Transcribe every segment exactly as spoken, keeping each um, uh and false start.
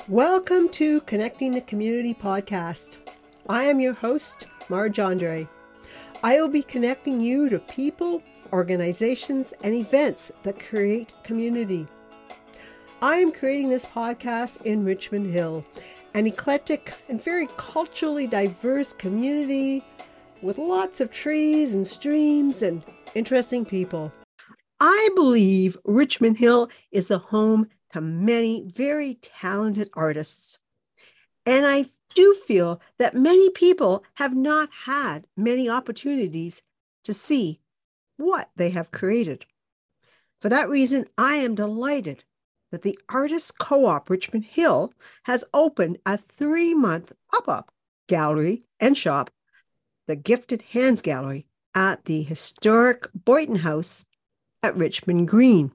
Welcome to Connecting the Community podcast. I am your host, Marge Andre. I will be connecting you to people, organizations, and events that create community. I am creating this podcast in Richmond Hill, an eclectic and very culturally diverse community with lots of trees and streams and interesting people. I believe Richmond Hill is the home to many very talented artists. And I do feel that many people have not had many opportunities to see what they have created. For that reason, I am delighted that the Artists Co-op Richmond Hill has opened a three-month pop-up gallery and shop, the Gifted Hands Gallery, at the historic Boynton House at Richmond Green.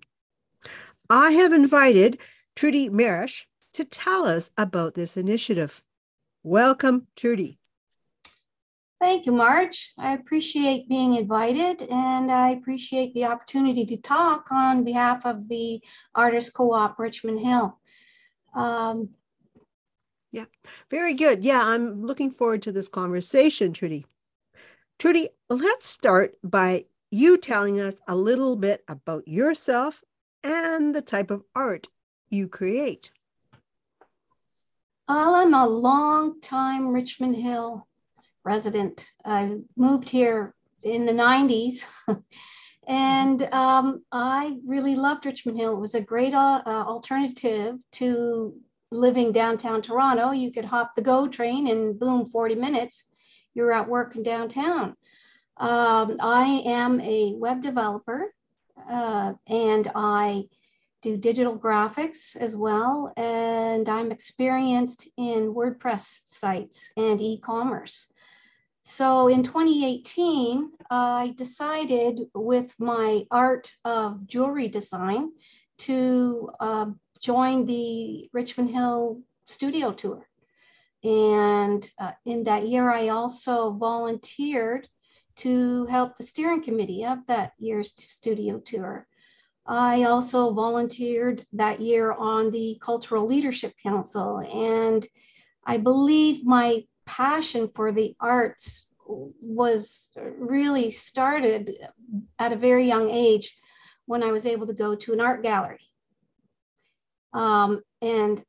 I have invited Trudy Marish to tell us about this initiative. Welcome, Trudy. Thank you, Marge. I appreciate being invited, and I appreciate the opportunity to talk on behalf of the Artists Co-op Richmond Hill. Um, yeah, very good. Yeah, I'm looking forward to this conversation, Trudy. Trudy, let's start by you telling us a little bit about yourself and the type of art you create. Well, I'm a long-time Richmond Hill resident. I moved here in the nineties, and um, I really loved Richmond Hill. It was a great uh, uh, alternative to living downtown Toronto. You could hop the GO train and boom, forty minutes, you're at work in downtown. Um, I am a web developer. Uh, and I do digital graphics as well, and I'm experienced in WordPress sites and e-commerce. So in twenty eighteen, I decided with my art of jewelry design to uh, join the Richmond Hill Studio Tour. And uh, in that year, I also volunteered to help the steering committee of that year's studio tour. I also volunteered that year on the Cultural Leadership Council, and I believe my passion for the arts was really started at a very young age when I was able to go to an art gallery um, and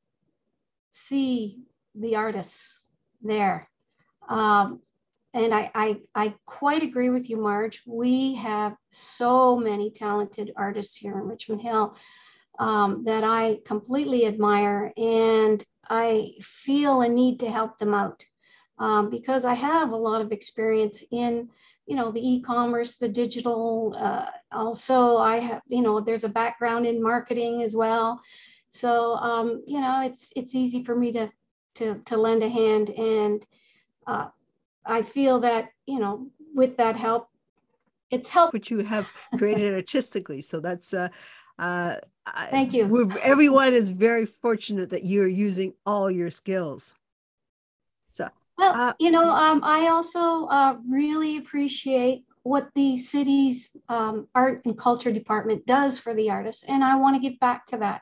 see the artists there. Um, And I, I, I quite agree with you, Marge. We have so many talented artists here in Richmond Hill um, that I completely admire, and I feel a need to help them out um, because I have a lot of experience in, you know, the e-commerce, the digital. Uh, also, I have, you know, there's a background in marketing as well. So, um, you know, it's it's easy for me to to to lend a hand, and uh, I feel that, you know, with that help, it's helped. What you have created artistically. So that's, uh, uh, Thank you. We're, everyone is very fortunate that you're using all your skills. So, well, uh, you know, um, I also uh, really appreciate what the city's um, art and culture department does for the artists, and I want to give back to that.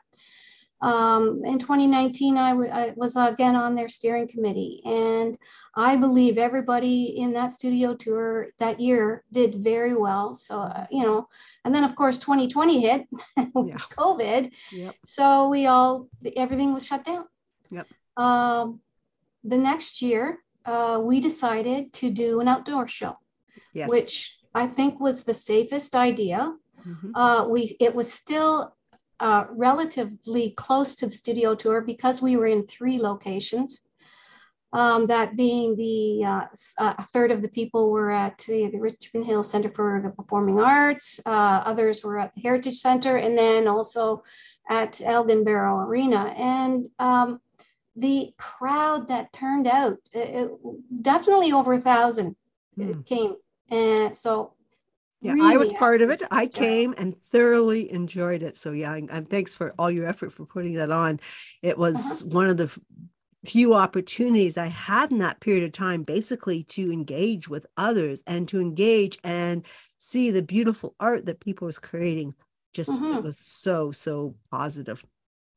Um, in twenty nineteen, I, I was again on their steering committee, and I believe everybody in that studio tour that year did very well. So, uh, you know, and then of course, twenty twenty hit with yeah. COVID. Yep. So we all, everything was shut down. Yep. Um, the next year, uh, we decided to do an outdoor show, yes. which I think was the safest idea. Mm-hmm. Uh, we, it was still Uh, relatively close to the studio tour because we were in three locations. Um, that being the uh, a third of the people were at uh, the Richmond Hill Center for the Performing Arts, uh, others were at the Heritage Center, and then also at Elgin Barrow Arena. And um, the crowd that turned out, it, it, definitely over a thousand mm. came. And so Yeah, really I was part of it. I came and thoroughly enjoyed it. So yeah, and thanks for all your effort for putting that on. It was uh-huh. one of the few opportunities I had in that period of time, basically to engage with others and to engage and see the beautiful art that people was creating. Just uh-huh. It was so, so positive.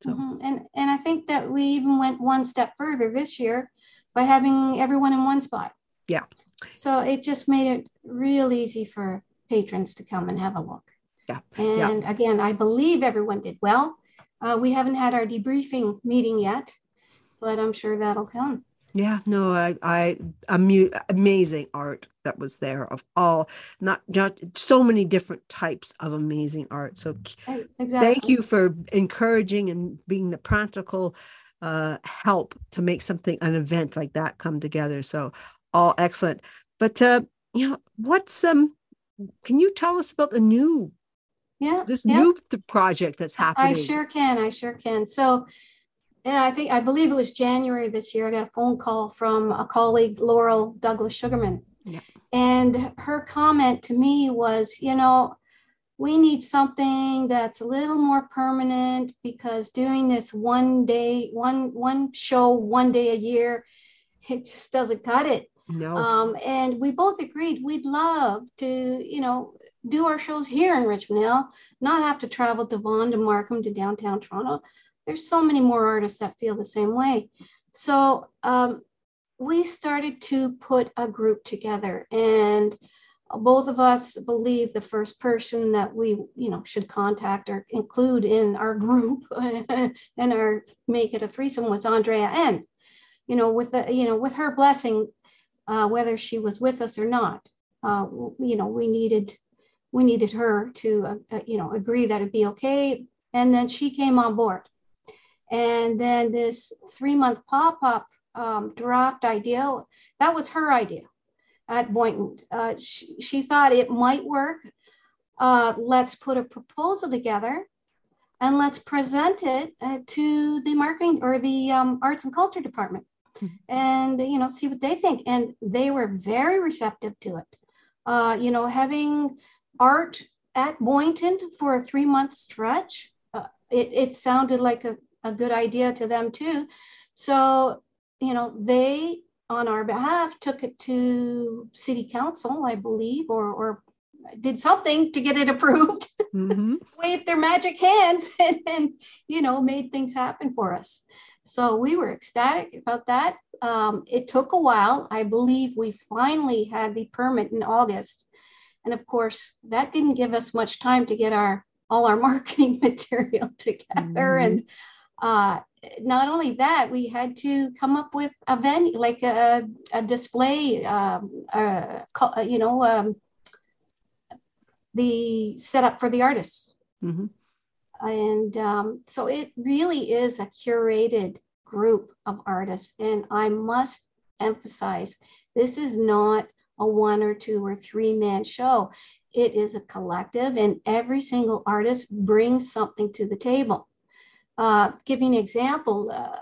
So, mm-hmm. and and I think that we even went one step further this year by having everyone in one spot. Yeah. So it just made it real easy for patrons to come and have a look. Yeah. And yeah. again, I believe everyone did well. Uh, we haven't had our debriefing meeting yet, but I'm sure that'll come. Yeah, no, I, I, amu amazing art that was there of all, not, not so many different types of amazing art. So exactly. Thank you for encouraging and being the practical uh, help to make something, an event like that come together. So all excellent. But, uh, you know, what's, um, can you tell us about the new, yeah, this yeah. new project that's happening? I sure can. I sure can. So yeah, I think, I believe it was January this year, I got a phone call from a colleague, Laurel Douglas Sugarman. Yeah. And her comment to me was, you know, we need something that's a little more permanent, because doing this one day, one, one show, one day a year, it just doesn't cut it. No. Um, and we both agreed we'd love to, you know, do our shows here in Richmond Hill, not have to travel to Vaughan, to Markham, to downtown Toronto. There's so many more artists that feel the same way. So um, we started to put a group together, and both of us believe the first person that we, you know, should contact or include in our group and our make it a threesome was Andrea N. You know, with the, you know, with her blessing, uh, whether she was with us or not, uh, you know, we needed, we needed her to, uh, you know, agree that it'd be okay. And then she came on board. And then this three month pop-up um, draft idea, that was her idea at Boynton. Uh, she, she thought it might work. Uh, let's put a proposal together and let's present it uh, to the marketing or the um, arts and culture department, mm-hmm. and, you know, see what they think. And they were very receptive to it. Uh, you know, having art at Boynton for a three month stretch, uh, it, it sounded like a a good idea to them too. So, you know, they, on our behalf, took it to city council, I believe, or, or did something to get it approved, mm-hmm. waved their magic hands and, and, you know, made things happen for us. So we were ecstatic about that. Um, it took a while. I believe we finally had the permit in August. And of course, that didn't give us much time to get our all our marketing material together. Mm-hmm. And Uh, not only that, we had to come up with a venue, like a, a display, um, uh, you know, um, the setup for the artists. Mm-hmm. And um, so it really is a curated group of artists. And I must emphasize, this is not a one or two or three man show. It is a collective, and every single artist brings something to the table. Uh, giving an example, uh,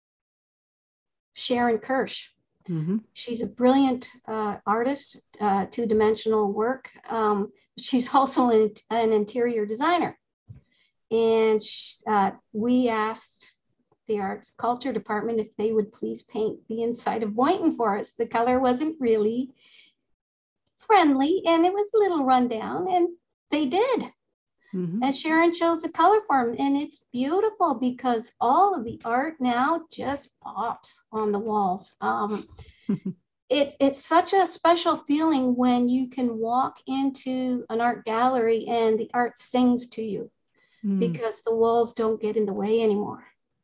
Sharon Kirsch. Mm-hmm. She's a brilliant uh, artist, uh, two-dimensional work. Um, she's also an, an interior designer. And she, uh, we asked the Arts Culture Department if they would please paint the inside of Boynton for us. The color wasn't really friendly, and it was a little rundown, and they did. Mm-hmm. And Sharon chose the color for them, and it's beautiful because all of the art now just pops on the walls. Um, it, it's such a special feeling when you can walk into an art gallery and the art sings to you, mm. because the walls don't get in the way anymore.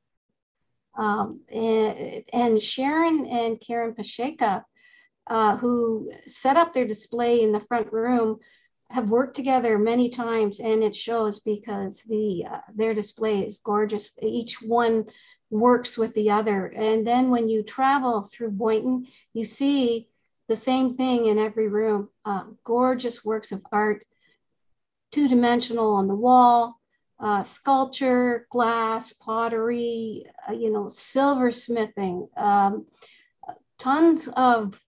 Um, and, and Sharon and Karen Pacheca, uh, who set up their display in the front room, have worked together many times, and it shows because the uh, their display is gorgeous. Each one works with the other. And then when you travel through Boynton, you see the same thing in every room. Uh, gorgeous works of art, two-dimensional on the wall, uh, sculpture, glass, pottery, uh, you know, silversmithing, um, tons of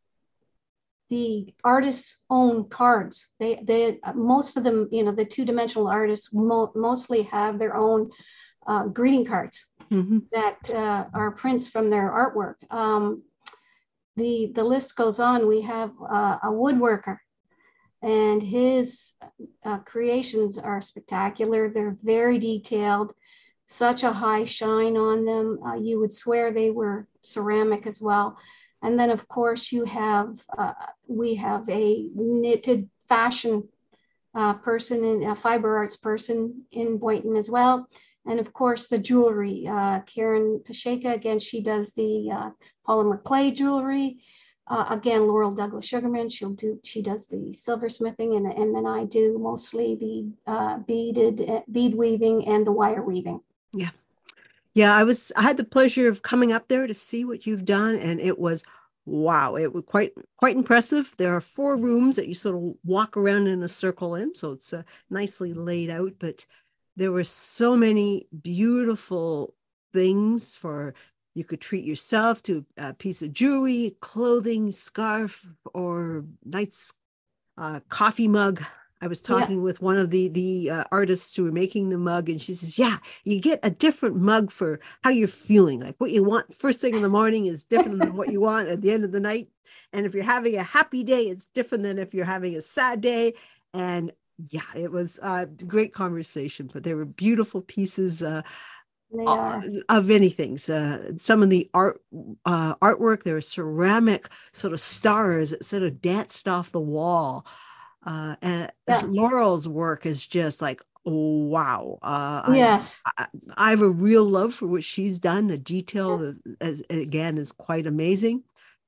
the artists' own cards. They, they, most of them, you know, the two-dimensional artists mo mostly have their own uh, greeting cards, mm-hmm. that uh, are prints from their artwork. Um, the, the list goes on. We have uh, a woodworker, and his uh, creations are spectacular. They're very detailed. such a high shine on them. Uh, you would swear they were ceramic as well. And then, of course, you have, uh, we have a knitted fashion uh, person and a fiber arts person in Boynton as well. And of course, the jewelry, uh, Karen Pasheka, again, she does the uh, polymer clay jewelry. Uh, again, Laurel Douglas Sugarman, she'll do, she does the silversmithing, and, and then I do mostly the uh, beaded uh, bead weaving and the wire weaving. Yeah. Yeah, I was I had the pleasure of coming up there to see what you've done, and it was wow, it was quite quite impressive. There are four rooms that you sort of walk around in a circle in, so it's uh, nicely laid out, but there were so many beautiful things for you could treat yourself to a piece of jewelry, clothing, scarf, or nice uh, coffee mug. I was Yeah. talking with one of the the uh, artists who were making the mug, and she says, "Yeah, you get a different mug for how you're feeling. Like what you want first thing in the morning is different than what you want at the end of the night. And if you're having a happy day, it's different than if you're having a sad day." And yeah, it was a great conversation, but there were beautiful pieces. Uh, They uh, are. of anything. Uh, some of the art uh, artwork, there were ceramic sort of stars that sort of danced off the wall. Uh, and Yeah. Laurel's work is just like, oh, wow. Uh, I, Yes. I I have a real love for what she's done. The detail, the, as, again, is quite amazing.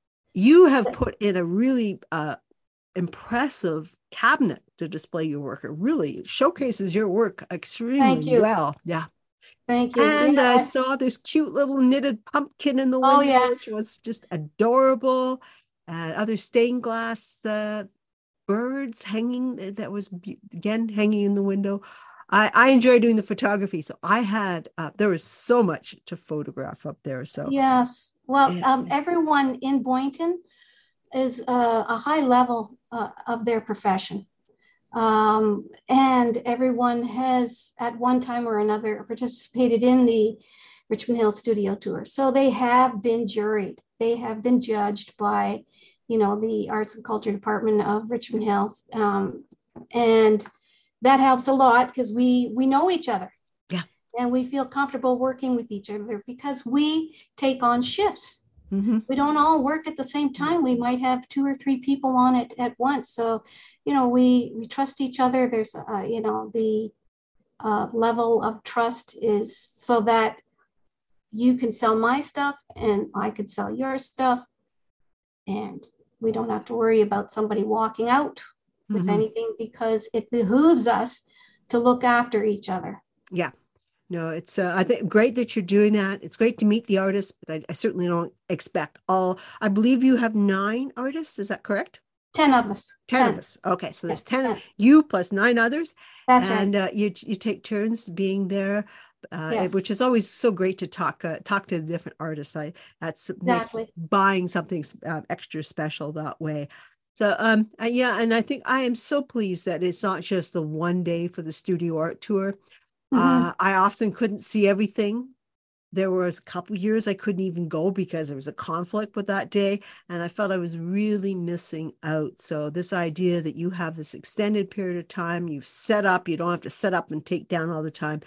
You have put in a really uh, impressive cabinet to display your work. It really showcases your work Thank extremely you. well. Yeah. Thank you. And I Yeah. saw this cute little knitted pumpkin in the Oh, window, which yes. was just adorable. And other stained glass uh, birds hanging, that was, again, hanging in the window. I, I enjoy doing the photography. So I had, uh, there was so much to photograph up there. So, Yes. Well, yeah. um, everyone in Boynton is uh, a high level uh, of their profession. Um, and everyone has at one time or another participated in the Richmond Hill Studio Tour. So they have been juried. They have been judged by, you know, the Arts and Culture Department of Richmond Hill. Um, and that helps a lot because we we know each other. Yeah. And we feel comfortable working with each other because we take on shifts. Mm-hmm. We don't all work at the same time. We might have two or three people on it at once. So, you know, we we trust each other. There's, uh, you know, the uh, level of trust is so that you can sell my stuff and I could sell your stuff. And we don't have to worry about somebody walking out with Mm-hmm. anything because it behooves us to look after each other. Yeah. No, it's uh, I think great that you're doing that. It's great to meet the artists, but I, I certainly don't expect all. I believe you have nine artists. Is that correct? ten of us. ten, ten of us. Okay, so there's ten, ten. you plus nine others. That's and right. uh, you you take turns being there, uh, Yes. which is always so great to talk uh, talk to the different artists. I that's Exactly. makes buying something uh, extra special that way. So um uh, yeah, and I think I am so pleased that it's not just the one day for the studio art tour. Mm-hmm. Uh, I often couldn't see everything. There was a couple years I couldn't even go because there was a conflict with that day, and I felt I was really missing out. So this idea that you have this extended period of time, you've set up, you don't have to set up and take down all the time,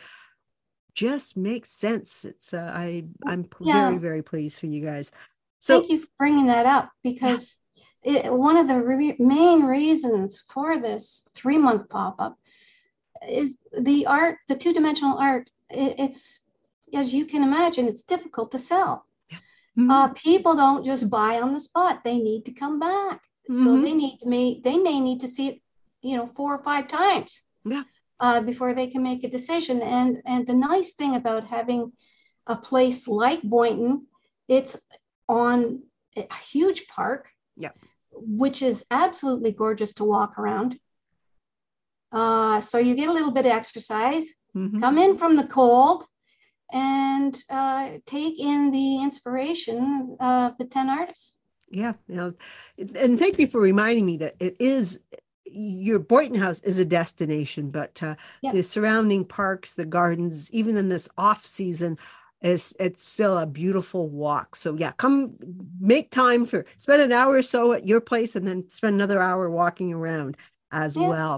just makes sense. It's uh, I I'm Yeah. very, very pleased for you guys. So thank you for bringing that up because yeah. it, one of the re- main reasons for this three month pop up is the art, the two dimensional art. It, it's, as you can imagine, it's difficult to sell. Yeah. Mm-hmm. Uh, people don't just buy on the spot. They need to come back. Mm-hmm. So they need to make, they may need to see it, you know, four or five times. Yeah. Uh, before they can make a decision. And, and the nice thing about having a place like Boynton, it's on a huge park, yeah, which is absolutely gorgeous to walk around. Uh, so you get a little bit of exercise, mm-hmm. come in from the cold, and uh, take in the inspiration of the ten artists. Yeah, you know, and thank you for reminding me that it is, your Boynton House is a destination, but uh, yep. the surrounding parks, the gardens, even in this off season, is it's still a beautiful walk. So yeah, come make time for, spend an hour or so at your place and then spend another hour walking around as yeah. well.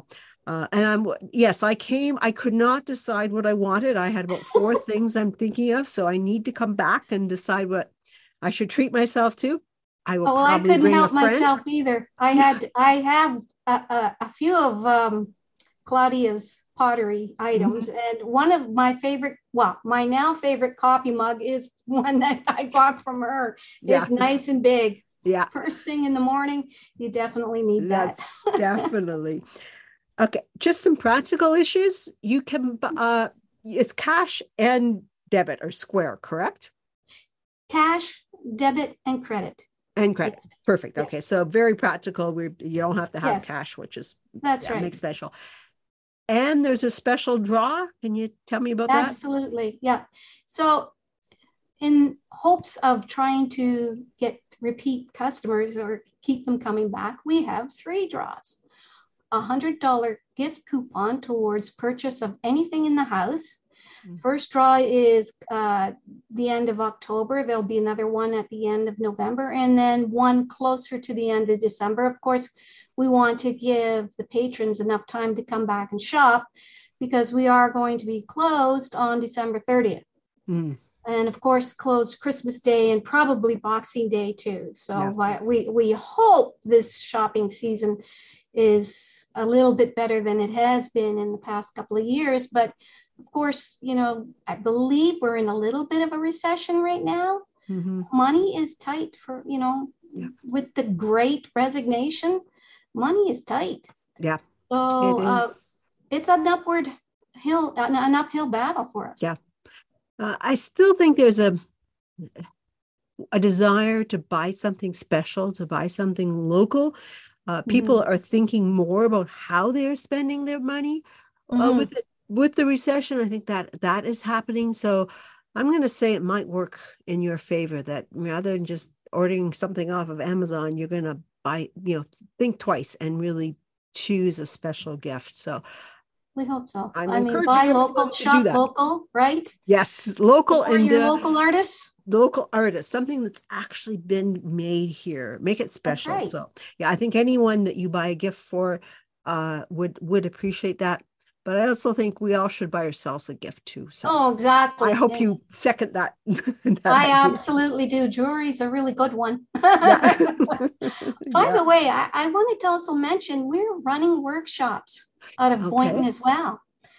Uh, and I'm, yes, I came, I could not decide what I wanted. I had about four things I'm thinking of. So I need to come back and decide what I should treat myself to. I will Oh, well, I probably couldn't bring a help friend. myself either. I Yeah. had, I have a, a, a few of um, Claudia's pottery Mhm. items, and one of my favorite, well, my now favorite coffee mug is one that I bought from her. Yeah. It's nice and big. Yeah. First thing in the morning, you definitely need that. That's definitely. Okay. Just some practical issues. You can, uh, it's cash and debit or Square, correct? Cash, debit, and credit. And credit. Yes, Perfect. Okay. yes, So very practical. We you don't have to have yes, cash, which is that's yeah, right. makes special. And there's a special draw. Can you tell me about that? Absolutely. Yeah. So, in hopes of trying to get repeat customers or keep them coming back, we have three draws. A one hundred dollars gift coupon towards purchase of anything in the house. First draw is uh, the end of October. There'll be another one at the end of November, and then one closer to the end of December. Of course, we want to give the patrons enough time to come back and shop because we are going to be closed on December thirtieth. Mm. And of course, closed Christmas Day and probably Boxing Day too. So Yeah. uh, we, we hope this shopping season is a little bit better than it has been in the past couple of years. But of course, you know, I believe we're in a little bit of a recession right now. Mm-hmm. Money is tight for, you know, Yeah. with the great resignation, money is tight. Yeah. It So uh, is. it's an upward hill, an, an uphill battle for us. Yeah. Uh, I still think there's a a desire to buy something special, to buy something local. Uh, people Mm-hmm. are thinking more about how they're spending their money. Uh, Mm-hmm. with it, with the recession, I think that that is happening. So I'm going to say it might work in your favor that rather than just ordering something off of Amazon, you're going to buy, you know, think twice and really choose a special gift. So We hope so. I'm I mean, encouraging buy local, everyone to do shop that. local, right? Yes, local Support and your uh, local artists. local artists, something that's actually been made here. Make it That's special. right. So yeah, I think anyone that you buy a gift for uh would would appreciate that. But I also think we all should buy ourselves a gift too. So Oh, I exactly. hope And you second that that I idea. absolutely do. Jewelry is a really good one. Yeah. By Yeah. the way, I, I wanted to also mention we're running workshops out of Boynton Okay. as well.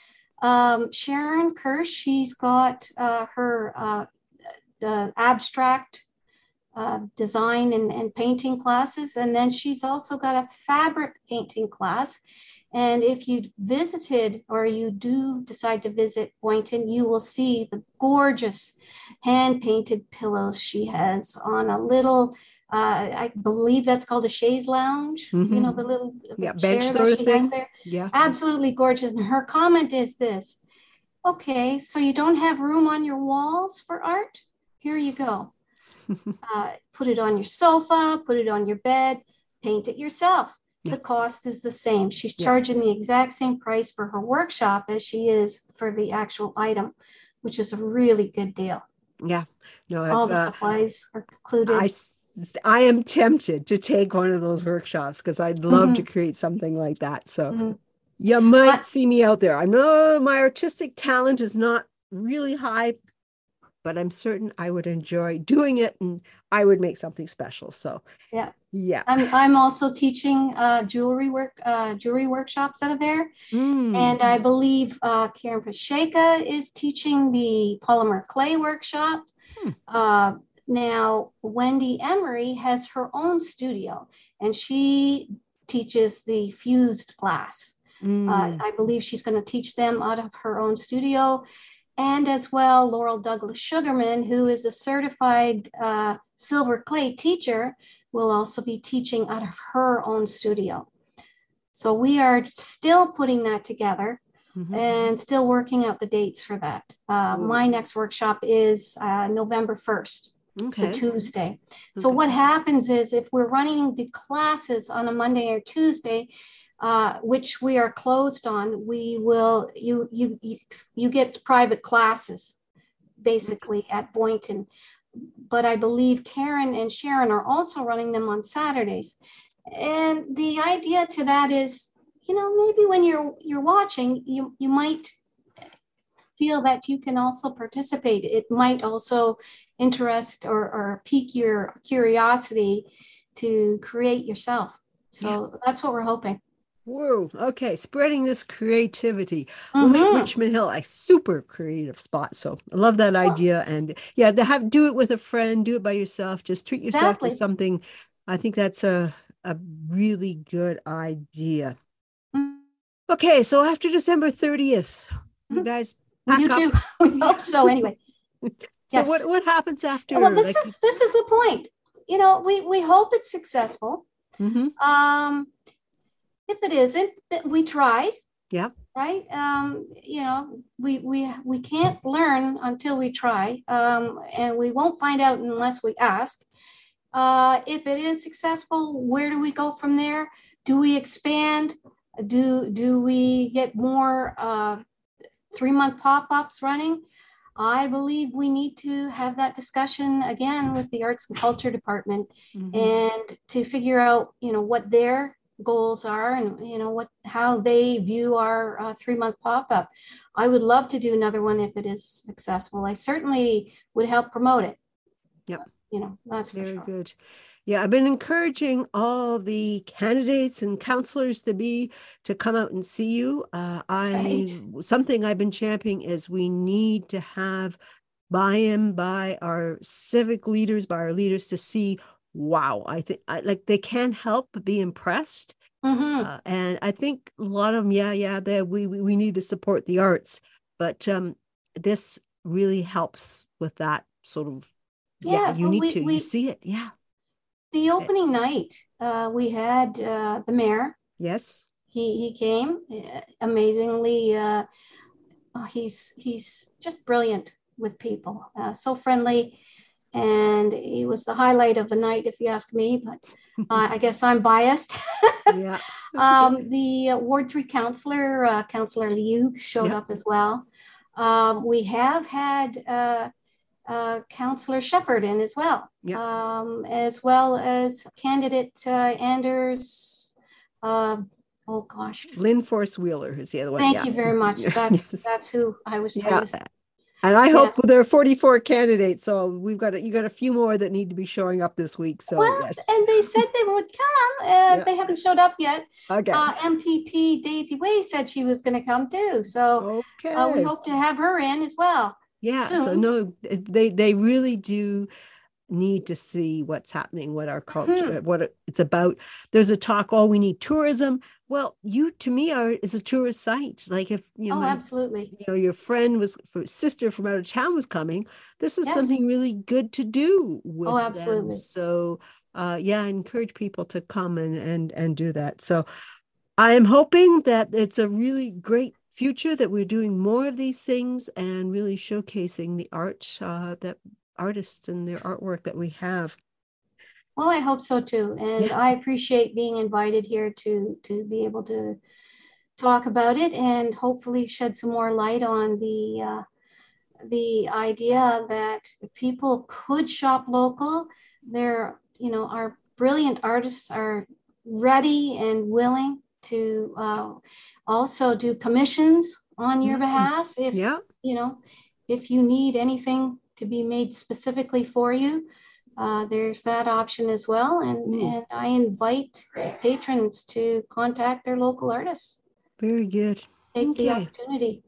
Um, Sharon Kirsch, she's got uh, her uh, uh, abstract uh, design and, and painting classes. And then she's also got a fabric painting class. And if you visited or you do decide to visit Boynton, you will see the gorgeous hand painted pillows she has on a little, uh, I believe that's called a chaise lounge, you know, Mm-hmm. the little Yeah, bench chair that sort of she has thing. there. Yeah. Absolutely gorgeous. And her comment is this: okay, so you don't have room on your walls for art? Here you go. Uh, put it on your sofa, put it on your bed, paint it yourself. Yeah. The cost is the same. She's Yeah. charging the exact same price for her workshop as she is for the actual item, which is a really good deal. Yeah. No, All I've the uh supplies are I included. s- I am tempted to take one of those workshops because I'd love to Mhm, create something like that. So mhm. you might I, see me out there. I know my artistic talent is not really high, but I'm certain I would enjoy doing it and I would make something special. So yeah, yeah. I'm I'm also teaching uh, jewelry work uh, jewelry workshops out of there. Mm. And I believe uh, Karen Pacheca is teaching the polymer clay workshop. Hmm. Uh, now, Wendy Emery has her own studio and she teaches the fused class. Uh, Mm. I believe she's going to teach them out of her own studio. And as well, Laurel Douglas Sugarman, who is a certified uh, silver clay teacher, will also be teaching out of her own studio. So we are still putting that together Mm-hmm. and still working out the dates for that. Uh, my next workshop is uh, November first. It's a Okay. Tuesday. So Okay. what happens is if we're running the classes on a Monday or Tuesday, uh, which we are closed on, we will, you, you, you, you get private classes basically at Boynton. But I believe Karen and Sharon are also running them on Saturdays. And the idea to that is, you know, maybe when you're you're watching, you you might feel that you can also participate. It might also interest or, or pique your curiosity to create yourself. So yeah. That's what we're hoping. Whoa. Okay. Spreading this creativity. We'll make Mm-hmm. Richmond Hill a super creative spot. So I love that idea. And yeah, to have do it with a friend, do it by yourself, just treat yourself exactly. to something. I think that's a, a really good idea. Mm-hmm. Okay. So after December thirtieth, you guys we do too. We hope so anyway. So yes. what, what happens after? Well, this like, is this is the point. You know, we, we hope it's successful. Mm-hmm. Um, if it isn't, we tried. Yeah. Right. Um, you know, we we we can't learn until we try, um, and we won't find out unless we ask. Uh, if it is successful, where do we go from there? Do we expand? Do do we get more uh, three-month pop-ups running? I believe we need to have that discussion again with the Arts and Culture Department, mm-hmm. and to figure out, you know, what their goals are and, you know, what how they view our uh, three-month pop-up. I would love to do another one if it is successful. I certainly would help promote it. Yep. You know, that's for Very sure. good. Yeah, I've been encouraging all the candidates and counselors to be to come out and see you. Uh, I right. Something I've been championing is we need to have buy-in by our civic leaders, by our leaders, to see. Wow, I think I, like they can't help but be impressed. Mm-hmm. Uh, and I think a lot of them, yeah, yeah, that we, we we need to support the arts, but um, this really helps with that sort of. Yeah, yeah you well, need we, to. We, you see it, yeah. The opening night, uh, we had uh, the mayor. Yes. He he came uh, amazingly. Uh, oh, he's he's just brilliant with people, uh, so friendly, and he was the highlight of the night, if you ask me. But uh, I guess I'm biased. Yeah. um, the uh, Ward Three councillor, uh, Councillor Liu, showed yep. up as well. Um, we have had. Uh, Uh, Councillor Shepherd in as well, yep. um, as well as candidate uh, Anders. Uh, oh gosh, Lynn Force Wheeler is the other one. Thank yeah. you very much. That's yes. that's who I was trying yeah. to say. And I hope yes. there are forty-four candidates, so we've got a, you got a few more that need to be showing up this week. So well, yes, and they said they would come. Uh, yeah. They haven't showed up yet. Okay. Uh, M P P Daisy Way said she was going to come too, so okay. uh, we hope to have her in as well. Yeah, soon. So no, they they really do need to see what's happening, what our culture, mm-hmm. what it's about. There's a talk, oh, we need tourism. Well, you to me are is a tourist site. Like if you know, oh, my, absolutely. You know, your friend was for sister from out of town was coming. This is yes. something really good to do with oh, absolutely. them. So uh, yeah, I encourage people to come and and and do that. So I am hoping that it's a really great future, that we're doing more of these things and really showcasing the art uh, that artists and their artwork that we have. Well, I hope so too. And yeah. I appreciate being invited here to, to be able to talk about it and hopefully shed some more light on the, uh, the idea that people could shop local. There, you know, our brilliant artists are ready and willing to uh, also do commissions on your behalf. If, yeah. you know, if you need anything to be made specifically for you, uh, there's that option as well. And, mm. and I invite patrons to contact their local artists. Very good. Take okay. the opportunity.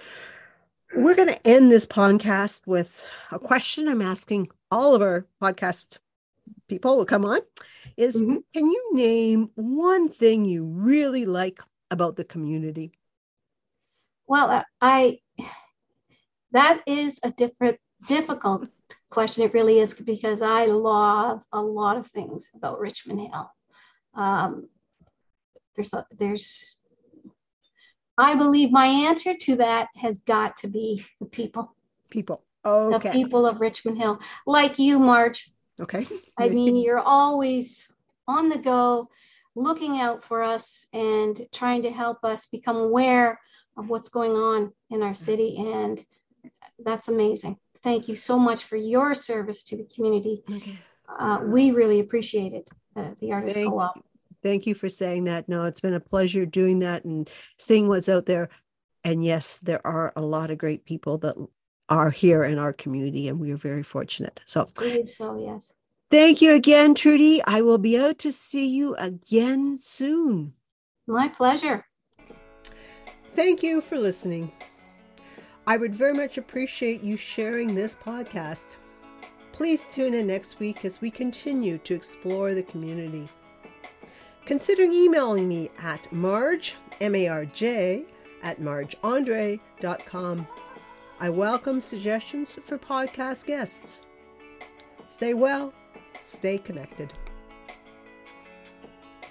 We're going to end this podcast with a question I'm asking all of our podcast people who come on is, mm-hmm. can you name one thing you really like about the community? Well, uh, I, that is a different, difficult question. It really is, because I love a lot of things about Richmond Hill. Um, there's, a, there's, I believe my answer to that has got to be the people. People. Okay. The people of Richmond Hill, like you, Marge. Okay. I mean, you're always on the go, looking out for us and trying to help us become aware of what's going on in our city. And that's amazing. Thank you so much for your service to the community. Okay. Uh, we really appreciate it, uh, the Artists Thank, Co-op. Thank you for saying that. No, it's been a pleasure doing that and seeing what's out there. And yes, there are a lot of great people that are here in our community, and we are very fortunate. So, I believe so, yes. Thank you again, Trudy. I will be out to see you again soon. My pleasure. Thank you for listening. I would very much appreciate you sharing this podcast. Please tune in next week as we continue to explore the community. Consider emailing me at marge, M A R J, at marge andre dot com. I welcome suggestions for podcast guests. Stay well, stay connected.